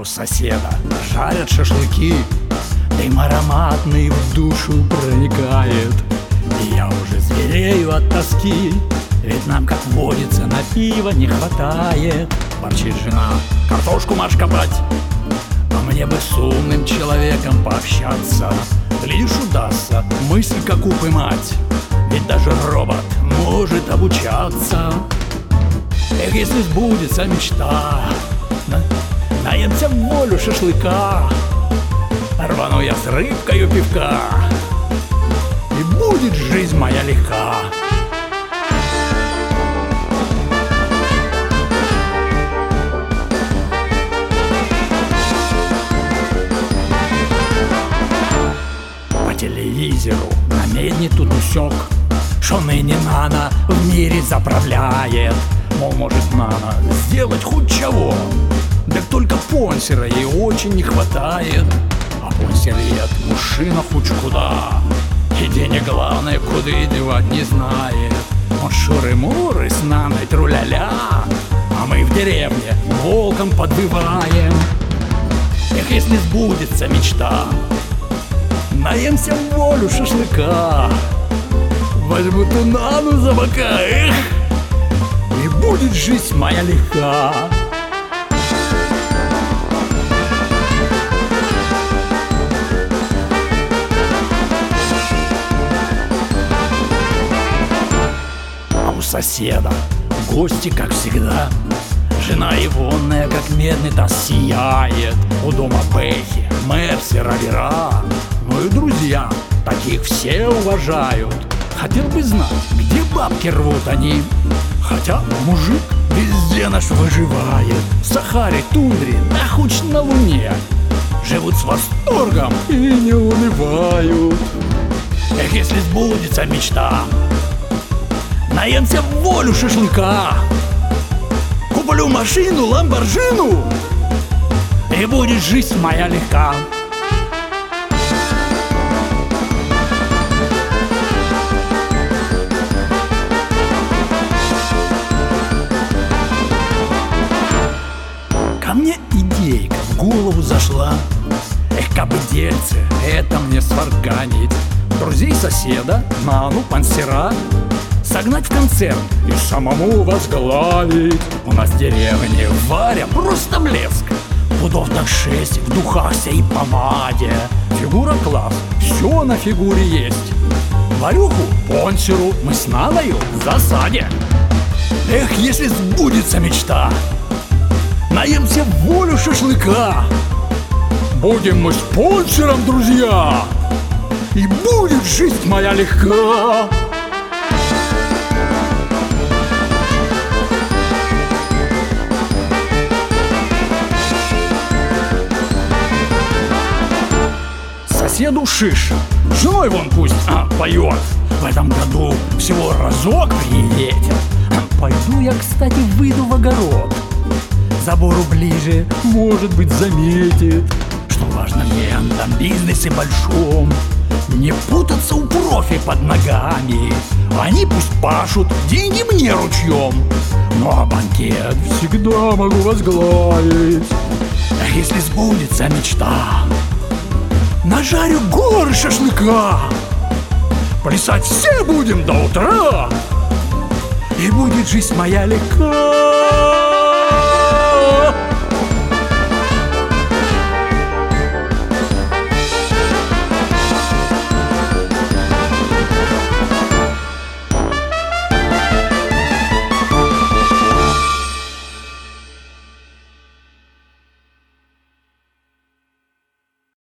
соседа жарят шашлыки, дым ароматный в душу проникает. И я уже зверею от тоски, ведь нам, как водится, на пиво не хватает. Ворчит жена: картошку марш копать, а мне бы с умным человеком пообщаться. Глядишь, удастся мысль какую поймать, ведь даже робот может обучаться. Эх, если сбудется мечта, наемся в волю шашлыка, рвану я с рыбкою пивка, и будет жизнь моя легка. По телевизору намедни тут усек, шо ныне нано в мире заправляет. Мол, может, надо сделать хоть чего, да только понсера ей очень не хватает. А понсер лет мужчина хоть куда, и денег главное куда и девать не знает. Он шуры-муры с наной тру-ля-ля, а мы в деревне волком подбиваем. Эх, если сбудется мечта, наемся в волю шашлыка, возьму ту нану за бока, эх, и будет жизнь моя легка. А у соседа гости, как всегда, жена егонная, как медный таз, сияет. У дома Бэхи, Мерси, Равера, ну и друзья, таких все уважают. Хотел бы знать, где бабки рвут они, хотя мужик везде наш выживает. В Сахаре, тундре, да хоть на Луне, живут с восторгом и не унывают. Эх, если сбудется мечта, наемся в волю шашлыка, куплю машину Ламборджину, и будет жизнь моя легка. Ко мне идейка в голову зашла. Эх, кабы дельце, это мне сварганить. Друзей соседа, нану, пансера согнать в концерт и самому возглавить. У нас в деревне Варя просто блеск, пудов так 6 в духахся и помаде. Фигура класс, все на фигуре есть. Варюху, понсеру мы с Наною в засаде. Эх, если сбудется мечта, наемся в волю шашлыка, будем мы с понсером друзья, и будет жизнь моя легка. Соседу шиш, женой вон пусть поет, в этом году всего разок приедет. Пойду я, кстати, выйду в огород, забору ближе, может быть, заметит. Что важно мне в этом бизнесе большом, не путаться у профи под ногами. Они пусть пашут, деньги мне ручьем, ну а банкет всегда могу возглавить. Эх, если сбудется мечта, нажарю горы шашлыка, плясать все будем до утра, и будет жизнь моя легка.